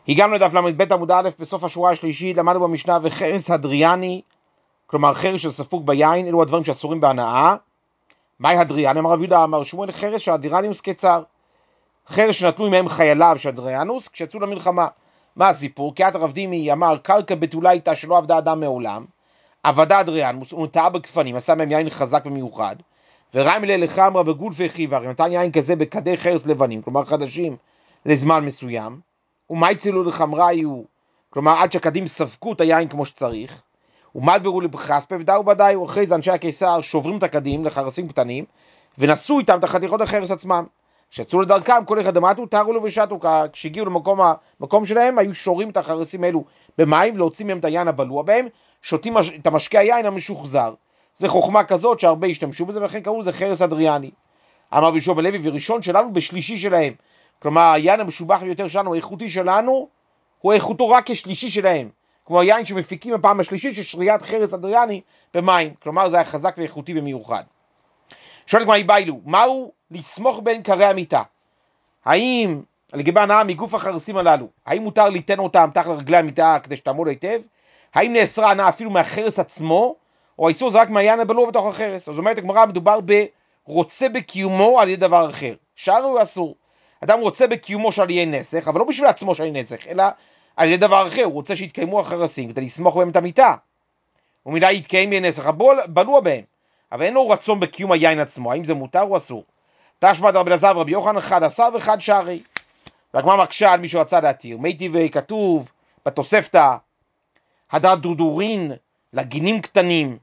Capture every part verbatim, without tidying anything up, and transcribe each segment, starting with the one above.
הגענו לדף למד עמוד א', בסוף השורה השלישית, למדנו במשנה וחרס הדריאני, כלומר חרס של ספוג ביין, אלו הדברים שאסורים בהנאה. מהי הדריאני? אמר רב יהודה אמר שמואל, חרס שהדריאניוס קצר, חרס שנטלו מהם חייליו של הדריאנוס כשיצאו למלחמה. מה הסיפור? כי את הרב דימי אמר קרקע בתולה איתה שלא עבדה אדם מעולם, עבדה הדריאנוס, הוא נטעה בכפנים, עשה מהם יין חזק במיוחד, וריים ללך אמרה בגולפי חיוור, נתן יין כזה בכדי חרס לבנים, כלומר חדשים לזמן מסוים, ומה הצילו לחמרה היו, כלומר עד שקדים ספקו את היין כמו שצריך, ומדברו לבחספה ודאו בדאי, אחרי זה אנשי הקיסר שוברים את הקדים לחרסים קטנים, ונסו איתם את החתיכות החרס עצמם. כשיצאו לדרכם, כל אחד דמתו, תארו לו ושתו, כשהגיעו למקום המקום שלהם, היו שורים את החרסים האלו במים, להוציא מהם את היין הבלוע בהם, שותים את המשקי היין המשוחזר. זה חוכמה כזאת שהרבה השתמשו בזה, ולכן קראו זה חרס אדריאני. אמר בישוע בן לוי, וראשון שלנו בשלישי שלהם. כלומר, היין המשובח ביותר שלנו, האיכותי שלנו, הוא איכותו רק כשלישי שלהם. כמו היין שמפיקים הפעם השלישית של שריית חרס אדריאני במים. כלומר, זה היה חזק ואיכותי במיוחד. שואל כמו היבאילו, מהו לסמוך בין קרי המיטה? האם, לגבי הנאה מגוף החרסים הללו, האם מותר ליתן אותם תחת רגלי המיטה כדי שתעמוד היטב? האם נאסרה הנאה אפילו מהחרס עצמו, או האיסור זה רק מהיין הבלוע בתוך החרס? אז אומרת הגמרא, מדובר ברוצה בקיומו על ידי דבר אחר. שער הוא אסור. אדם רוצה בקיומו של יהיה נסך, אבל לא בשביל עצמו של יהיה נסך, אלא על ידי דבר אחר. הוא רוצה שיתקיימו החרסים כדי לסמוך בהם את המיטה. ומידה יתקיים יהיה נסך, בלוע בהם. אבל אין לו רצון בקיום היין עצמו. האם זה מותר או אסור? תשמע רבי אלעזר ורבי יוחנן, אחד עשר ואחד שערי. והגמרא מקשה על מי שרצה להתיר. מי טבעי כתוב בתוספתא, הדת דודורין לגינים קטנים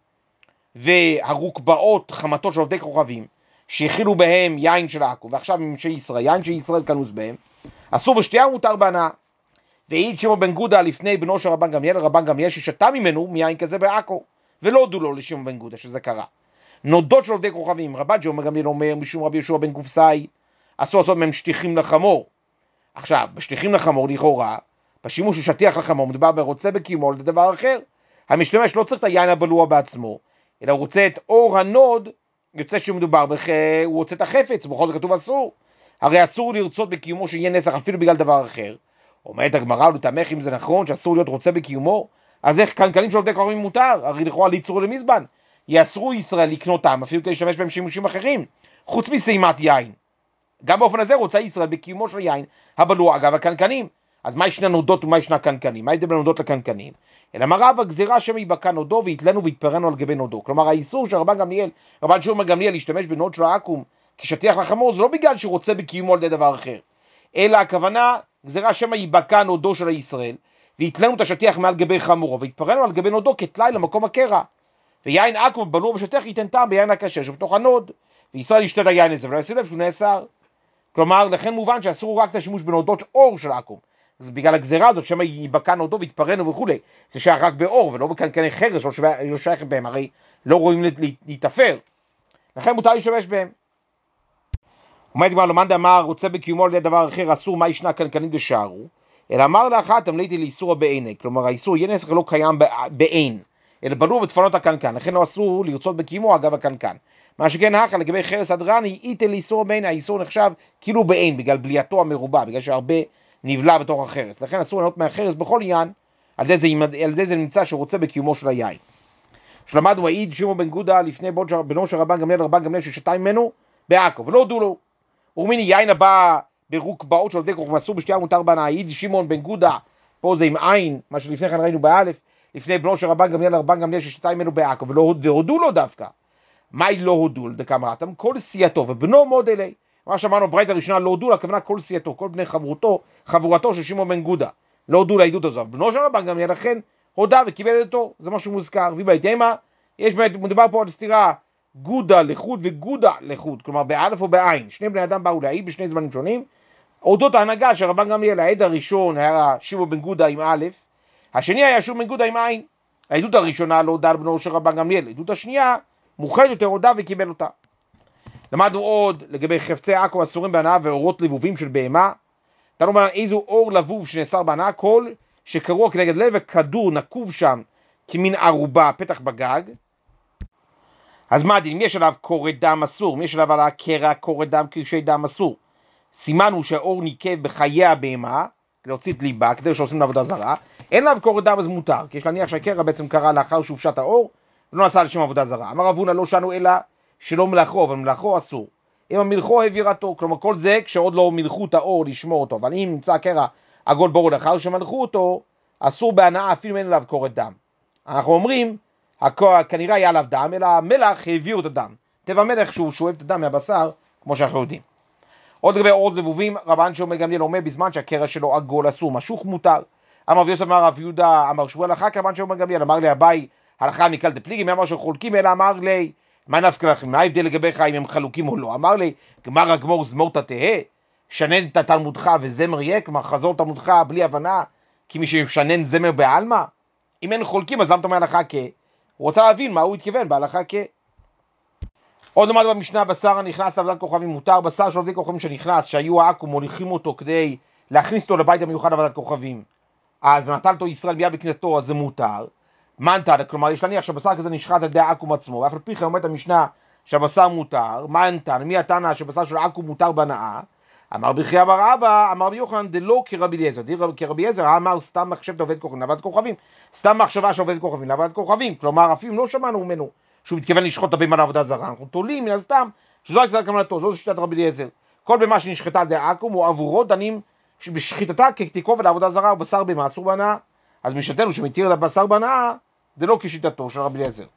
והרוקבעות חמתות של עובדי כוכבים שהכילו בהם יין של עכו, ועכשיו עם של ישראל, יין של ישראל כנוס בהם, אסור בשתייה ומותר בהנאה. והעיד שמעון בן גודה לפני בנו של רבן גמליאל, רבן גמליאל ששתה ממנו מיין כזה בעכו, ולא הודו לו לשמעון בן גודה שזה קרה. נודות של עובדי כוכבים, רבן שמעון גמליאל אומר משום רבי יהושע בן קופסאי, אסור לעשות מהם שטיחים לחמור. עכשיו, בשטיחים לחמור לכאורה, בשימוש של שטיח לחמור, מדובר ברוצה בקיומו על דבר אחר. המשתמש לא צריך את היין הבלוע בעצמו, אלא הוא רוצה את אור הנוד, יוצא שמדובר בח... הוא רוצה את החפץ, בכל זה כתוב אסור. הרי אסור לרצות בקיומו שיהיה נסח אפילו בגלל דבר אחר. אומרת הגמרא, לתמך אם זה נכון שאסור להיות רוצה בקיומו, אז איך קנקנים של עובדי כוכבים מותר? הרי לכאורה ליצרו למזבן. יאסרו ישראל לקנותם, אפילו כדי להשתמש בהם שימושים אחרים, חוץ מסיימת יין. גם באופן הזה רוצה ישראל בקיומו של יין הבלוע, אגב הקנקנים. אז מה ישנה נודות ומה ישנה קנקנים? מה ידבר בנודות לקנקנים? אלא מה רב הגזירה שם יבקע נודו והתלנו והתפרנו על גבי נודו. כלומר האיסור של רבן גמליאל, רבן שמעון גמליאל להשתמש בנוד של העכו"ם כשטיח לחמור, זה לא בגלל שהוא רוצה בקיומו על ידי דבר אחר, אלא הכוונה גזירה שם יבקע נודו של ישראל והתלנו את השטיח מעל גבי חמורו והתפרנו על גבי נודו כתלאי למקום הקרע. ויין עכו"ם בלוע בשטיח ייתן טעם ביין הכשר שבתוך הנוד, וישראל ישתה את היין הזה ולא ישים לב שהוא נאסר. כלומר לכן מובן שאסור רק את השימוש בנודות אור של עכו"ם. אז בגלל הגזירה הזאת שמה יבקע נודו והתפרנו וכו', זה שייך רק באור ולא בקנקני חרס, לא שייך בהם, הרי לא רואים להתאפר, לכן מותר להשתמש בהם. אומרת כבר למאן דאמר רוצה בקיומו על ידי דבר אחר אסור, מה ישנה קנקנים דשארו, אלא אמר לאחת תמליתי לאיסור בעיני, כלומר האיסור יהיה נסח לא קיים בעין, אלא בלוע בדפנות הקנקן, לכן לא אסור לרצות בקיומו אגב הקנקן. מה שכן האחר לגבי חרס אדריאני, ייתן לאיסור בעיני, האיסור נחשב כאילו בעין בגלל בליעתו המרובה, בגלל שהרבה נבלע בתוך החרס, לכן אסור ליהנות מהחרס בכל עניין, על ידי זה, על ידי זה נמצא שרוצה בקיומו של היין. שלמדנו העיד שמעון בן גודה לפני בנו של רבן גמליאל, רבן גמליאל ששתה ממנו בעכו, ולא הודו לו. ומיני יין הבא ברוקבעות של עובדי כוכבים אסור בשתייה מותר בהנאה. העיד שמעון בן גודה, פה זה עם עין, מה שלפני כן ראינו באלף, לפני בנו של רבן גמליאל, רבן גמליאל ששתה ממנו בעכו, ולא הודו לו דווקא. מהי לא הודו? דקאמרתם כל סיעתו ובנו מוד אלי. מה שאמרנו ברייתא הראשונה לא הודו לה, הכוונה כל סיעתו, כל בני חברותו, חבורתו של שמעון בן גודה, לא הודו לעדות הזו. בנו של רבן גמליאל לכן הודה וקיבל אותו, זה משהו מוזכר. ובהתאמה, יש מדובר פה על סתירה גודה לחוד וגודה לחוד, כלומר באלף או בעין, שני בני אדם באו להעיד בשני זמנים שונים. אודות ההנהגה של רבן גמליאל, העד הראשון היה שמעון בן גודה עם א', השני היה שמעון בן גודה עם עין. העדות הראשונה לא הודה על בנו של רבן גמליאל, העדות השנייה מוכן יותר הודה וקיבל אותה. למדנו עוד לגבי חפצי עכו אסורים בהנאה ואורות לבובים של בהמה. תנו אומר איזו אור לבוב שנאסר בהנאה, כל שקרוע כנגד לב וכדור נקוב שם כמין ערובה פתח בגג. אז מה הדין? אם יש עליו קורת דם אסור, אם יש עליו על הקרע קורת דם קרשי דם אסור. סימן הוא שהאור ניקב בחיי הבהמה, להוציא את ליבה, כדי שעושים לעבודה זרה, אין לה בקורת דם אז מותר, כי יש להניח שהקרע בעצם קרה לאחר שהופשט האור, ולא נעשה לשם עבודה זרה. אמר רב הונא לא שנו אלא שלא מלאכו, אבל מלאכו אסור. אם המלכו העבירתו, כלומר כל זה כשעוד לא מלכו את האור לשמור אותו, אבל אם נמצא הקרע עגול ברור לאחר שמלכו אותו, אסור בהנאה אפילו אין עליו בקורת דם. אנחנו אומרים, כנראה היה עליו דם, אלא המלח העביר את הדם. טבע המלח שהוא שואב את הדם מהבשר, כמו שאנחנו יודעים. עוד לגבי עוד לבובים, רבן שמעון גמליאל אומר בזמן שהקרע שלו עגול אסור, משוך מותר. אמר רבי יוסף אמר רב יהודה, אמר שמואל אחר כך רבן שמעון גמליאל, אמר לי אביי, הלכה מקל דפליגי, מי אמר שחולקים, אלא אמר לי, מה נפקא לכם, מה ההבדל לגביך אם הם חלוקים או לא? אמר לי, גמר הגמור זמור תתהה, שנן את תלמודך וזמר יהיה, כלומר חזור תלמודך בלי הבנה, כי מי ששנן זמר בעלמא, אם אין חולקים אז למה אתה אומר הלכה כ? הוא רוצה להבין מה הוא התכוון בהלכה כ. עוד למד במשנה, בשר הנכנס לעבודת כוכבים מותר, בשר של עובדי כוכבים שנכנס, שהיו העכו"ם מוליכים אותו כדי להכניס אותו לבית המיוחד לעבודת כוכבים, אז נטל אותו ישראל מיד בכניסתו, אז זה מותר. מנתן, כלומר יש להניח שהבשר כזה נשחט על ידי העכו"ם עצמו, ואף על פי כן אומרת המשנה שהבשר מותר. מנתן, מי התנא שבשר של העכו"ם מותר בהנאה? אמר ברכיה בר אבא, אמר רבי יוחנן דלא כרבי אליעזר, כרבי אליעזר אמר סתם מחשבת עובד כוכבים לעבודת כוכבים, סתם מחשבה שעובד כוכבים לעבודת כוכבים, כלומר אפילו לא שמענו ממנו שהוא מתכוון לשחוט את הבהמה לעבודה זרה, אנחנו תולים מן הסתם שזו הייתה כוונתו, זו שיטת רבי אליעזר. כל בהמה שנשחטה על ידי העכו"ם או עבורו דנים שבשחיטתה כתיקוב לעבודה זרה או בשר בהמה אסור בהנאה. אז משתנו שמתיר לבשר בהנאה זה לא כשיטתו של רבי אליעזר.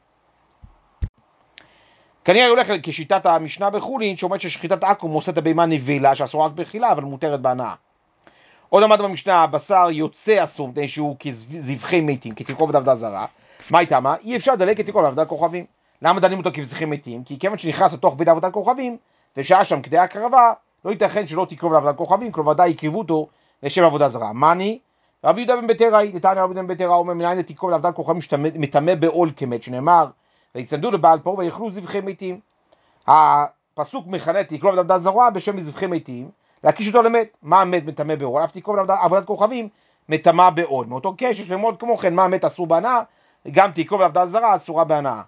כנראה הולך כשיטת המשנה בחולין שאומרת ששחיטת עכו"ם עושה את הבהמה נבלה שאסור רק בחילה אבל מותרת בהנאה. עוד למד במשנה, הבשר יוצא אסור מפני שהוא כזבחי מתים, כתיקוב לעבודה זרה. מה הייתה מה? אי אפשר לדלק כתיקוב לעבודת כוכבים. למה דנים אותו כזבחי מתים? כי כיוון שנכנס לתוך בית עבודת כוכבים ושהיה שם כדי הקרבה, לא ייתכן שלא תקרוב לעבודת כוכבים, כלומר ודאי יקרבו אותו לשם עבודה זרה. מני? רבי יהודה בן בתרא, דתניא רבי יהודה בן בתרא אומר מנין תקרוב לעבודת כוכבים שמטמא בעול כמת, שנאמר ויצנדו לבעל פור ויאכלו זבחי מתים. הפסוק מכנה תקרוב לעבודה זרה בשם זבחי מתים, להקיש אותו למת. מה המת מטמא בעול? אף תקרוב לעבודת כוכבים מטמא בעול. מאותו קשר שלמוד כמו כן מה המת אסור בהנאה, גם תקרוב לעבודה זרה אסורה בהנאה.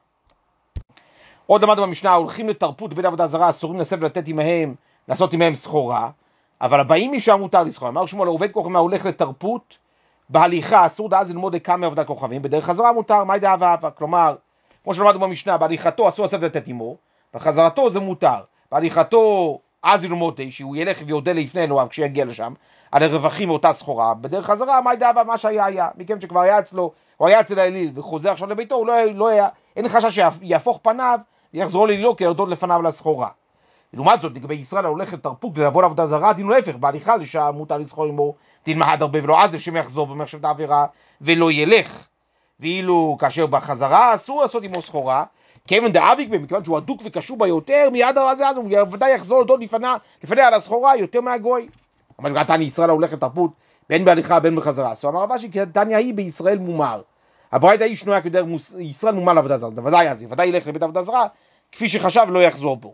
עוד למדנו במשנה, הולכים לתרפות בית עבודה זרה, אסורים לשאת ולתת עמהם, לעשות עמהם סחורה, אבל הבאים משם מותר לסחור. אמר שמואל, עובד כוכבים הולך לתרפות, בהליכה אסור דאז ללמוד כמה עבודת כוכבים, בדרך חזרה מותר, מה ידע אהבה אהבה? כלומר, כמו שלמדנו במשנה, בהליכתו אסור לשאת ולתת עמו, בחזרתו זה מותר, בהליכתו אז ללמוד שהוא ילך ויודה לפני אלוהיו כשיגיע לשם, על הרווחים מאותה סחורה, בדרך חזרה מה ידע אהבה? מה שהיה היה, מכיוון שכבר היה אצלו, הוא היה אצל האליל וחוזר עכשיו לביתו, הוא לא, לא היה, אין חשש שיהפוך פניו ויחזור ללילו כי ירדות לפניו לסחורה. לעומת זאת, לגבי ישראל הולך לתרפות לבוא לעבודה זרה, דין להפך, בהליכה לשם מותר לסחור עמו, דין מהד הרבה ולא עזב שיחזור במחשבת העבירה ולא ילך. ואילו כאשר בחזרה אסור לעשות עמו סחורה, כיוון דאביק בהם, מכיוון שהוא הדוק וקשור בה יותר, מיד הזה אז הוא ודאי יחזור אותו לפניה, לפניה על הסחורה יותר מהגוי. אבל תניא ישראל הולך לתרפות בין בהליכה בין בחזרה. אז אמר רבשי, כי תניא היא בישראל מומר. הברייתא היא שנויה כדר ישראל מומר לעבודה זרה, ודאי אז, ודאי ילך לבית עבודה זרה, כפי שחשב לא יחזור בו.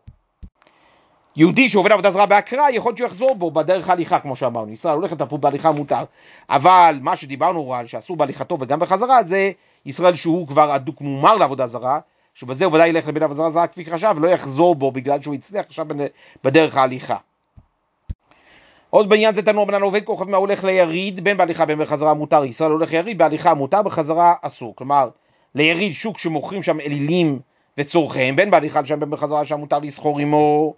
יהודי שעובד עבודה זרה בהקרא, יכול להיות שהוא יחזור בו בדרך ההליכה, כמו שאמרנו. ישראל הולך לתרפות בהליכה מותר, אבל מה שדיברנו על שאסור בהליכתו וגם בחזרה, זה ישראל שהוא כבר אדוק מומר לעבודה זרה, שבזה הוא ודאי ילך לבית עבודה זרה כפי שחשב, ולא יחזור בו בגלל שהוא יצליח עכשיו בדרך ההליכה. עוד בעניין זה תנו רבנן עובד כוכבים הולך ליריד, בין בהליכה בין בחזרה מותר, ישראל הולך ליריד, בהליכה מותר, בחזרה אסור. כלומר, ליריד שוק שמוכרים שם אלילים וצורכיהם, בין בהליכה שם בין בחזרה שם מותר לסחור עמו.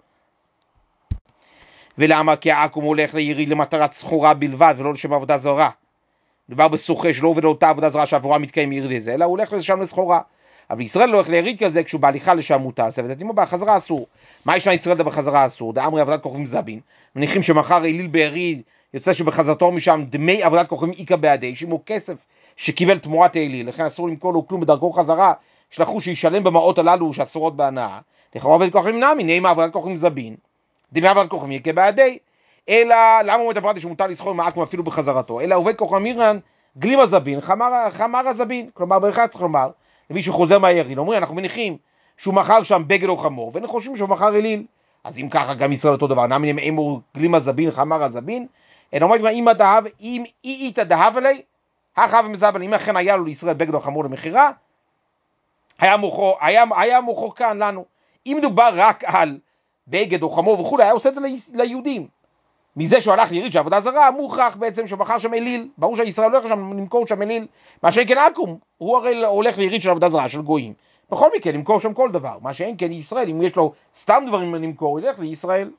ולמה? כי העכו"ם הולך ליריד למטרת סחורה בלבד ולא לשם עבודה זרה. מדובר בסוחר שלא עובד לאותה עבודה זרה שעבורה מתקיים יריד לזה, אלא הוא הולך לשם לסחורה. אבל ישראל לא הולך ליריד כזה כשהוא בהליכה לשם מותר, וצאת עמו בחזרה אסור. מה ישנה ישראל בחזרה אסור? דאמרי עבודת כוכבים זבין, מניחים שמחר אליל ביריד, יוצא שבחזרתו משם דמי עבודת כוכבים איקה בעדי, שימו כסף שקיבל תמורת האליל, לכן אסור למכור לו כלום בדרכו חזרה, שלחו שישלם במעות הללו שאסורות בהנאה. לכאורה עבודת כוכבים נמי, נאמר עבודת כוכבים זבין, דמי עבודת כוכבים איקה בעדי. אלא למה אומרת הפרט שמותר לסחור עם העכו"ם אפילו בחזרתו? אלא עובד כוכבים מירן גלימה זבין, חמר, חמר הזבין, כלומר באחד צריך לומר למי שחוזר מהיריד, אומרים אנחנו מניחים שהוא מכר שם בגד או חמור, ואנחנו חושבים שהוא מכר אליל, אז אם ככה גם ישראל אותו דבר, נאמין אם הוא גלימה זבין, חמר הזבין, אלא אומרת אם הדהב, אם אי איתה דהב עלי, החב מזבל, אם אכן היה לו לישראל בגד או חמור למחירה, היה מוכו, היה, היה מוכו כאן לנו. אם מדובר רק על בגד או חמור וכו', היה עושה את זה ליהודים. מזה שהוא הלך ליריד של עבודה זרה, מוכרח בעצם שהוא בחר שם אליל, ברור שהישראל לא הולך שם למכור שם אליל, מה שאין כן עכו"ם, הוא הרי הולך ליריד של עבודה זרה, של גויים, בכל מקרה למכור שם כל דבר, מה שאין כן ישראל, אם יש לו סתם דברים למכור, ילך לישראל.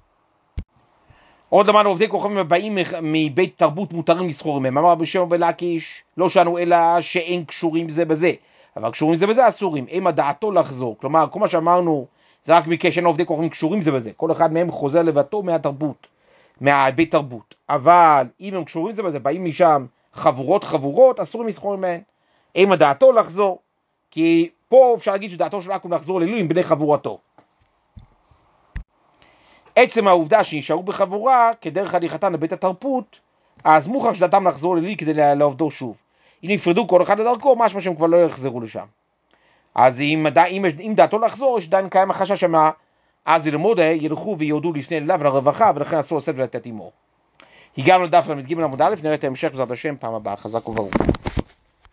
עוד למען עובדי כוכבים הבאים מבית תרבות מותרים לסחור מהם, אמר רבי שמעון בן לקיש, לא שאנו אלא שאין קשורים זה בזה, אבל קשורים זה בזה אסורים, הם הדעתו לחזור, כלומר כל מה שאמרנו זה רק מקרה שאין עובדי כוכבים קשורים זה בזה, כל אחד מהם חוזר לבתו מהתרבות, מהבית תרבות, אבל אם הם קשורים זה בזה, באים משם חבורות חבורות, אסורים לסחור מהם, הם הדעתו לחזור, כי פה אפשר להגיד שדעתו של עכו"ם לחזור לאלול עם בני חבורתו. עצם העובדה שנשארו בחבורה, כדרך הליכתם לבית התרבות, אז מוכרח שדעתם לחזור לאליל כדי לעובדו שוב. אם נפרדו כל אחד לדרכו, משמע שהם כבר לא יחזרו לשם. אז אם, אם, אם דעתו לחזור, יש עדיין קיים החשש שמה, אז ילמוד ילכו ויעודו לפני אליו ולרווחה, ולכן אסור לשאת ולתת עמו. הגענו לדף למד ג' עמוד א', נראה את ההמשך בעזרת השם פעם הבאה, חזק וברוך.